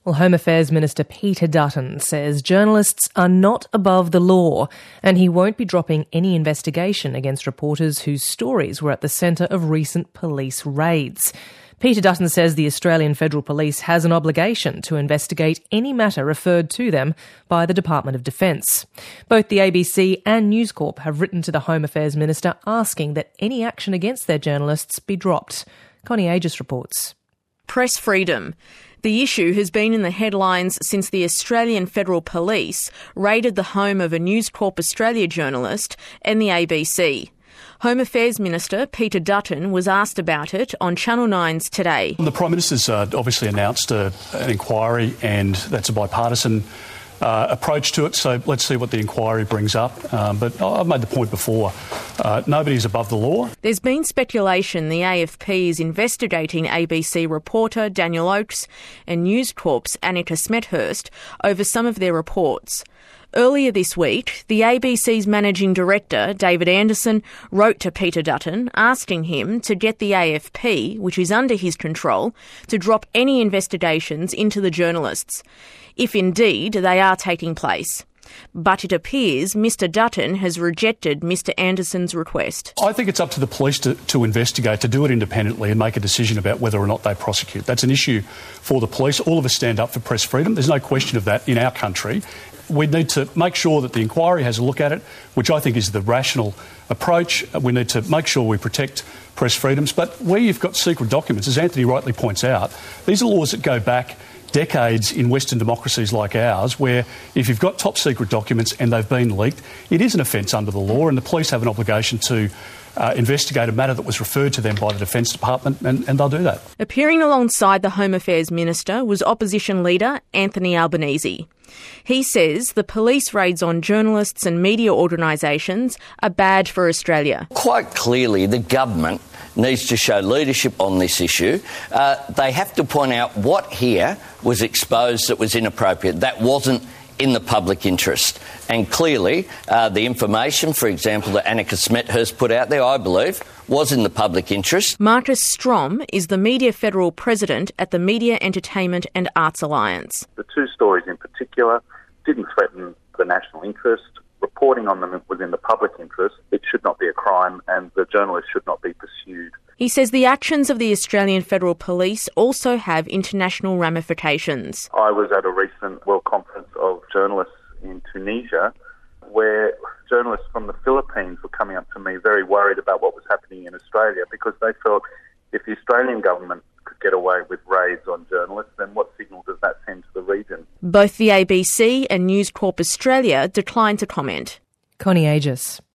Well, Home Affairs Minister Peter Dutton says journalists are not above the law and he won't be dropping any investigation against reporters whose stories were at the centre of recent police raids. Peter Dutton says the Australian Federal Police has an obligation to investigate any matter referred to them by the Department of Defence. Both the ABC and News Corp have written to the Home Affairs Minister asking that any action against their journalists be dropped. Connie Aegis reports. Press freedom. The issue has been in the headlines since the Australian Federal Police raided the home of a News Corp Australia journalist and the ABC. Home Affairs Minister Peter Dutton was asked about it on Channel 9's Today. The Prime Minister's obviously announced an inquiry, and that's a bipartisan approach to it, so let's see what the inquiry brings up. But I've made the point before, nobody's above the law. There's been speculation the AFP is investigating ABC reporter Daniel Oakes and News Corp's Annika Smethurst over some of their reports. Earlier this week, the ABC's Managing Director, David Anderson, wrote to Peter Dutton asking him to get the AFP, which is under his control, to drop any investigations into the journalists, if indeed they are taking place. But it appears Mr Dutton has rejected Mr Anderson's request. I think it's up to the police to investigate, to do it independently and make a decision about whether or not they prosecute. That's an issue for the police. All of us stand up for press freedom. There's no question of that in our country. We need to make sure that the inquiry has a look at it, which I think is the rational approach. We need to make sure we protect press freedoms. But where you've got secret documents, as Anthony rightly points out, these are laws that go back decades in Western democracies like ours, where if you've got top secret documents and they've been leaked, it is an offence under the law, and the police have an obligation to investigate a matter that was referred to them by the Defence Department, and they'll do that. Appearing alongside the Home Affairs Minister was opposition leader Anthony Albanese. He says the police raids on journalists and media organisations are bad for Australia. Quite clearly, the government needs to show leadership on this issue. They have to point out what here was exposed that was inappropriate, that wasn't in the public interest. And clearly, the information, for example, that Annika Smethurst put out there, I believe, was in the public interest. Marcus Strom is the Media Federal President at the Media, Entertainment and Arts Alliance. The two stories in particular didn't threaten the national interest. Reporting on them was in the public interest. It should not be a crime, and the journalists should not be pursued. He says the actions of the Australian Federal Police also have international ramifications. I was at a recent World Conference of Journalists in Tunisia, where journalists from the Philippines were coming up to me very worried about what was happening in Australia, because they felt if the Australian government could get away with raids on journalists, then what signal does that send to the region? Both the ABC and News Corp Australia declined to comment. Connie Aegis.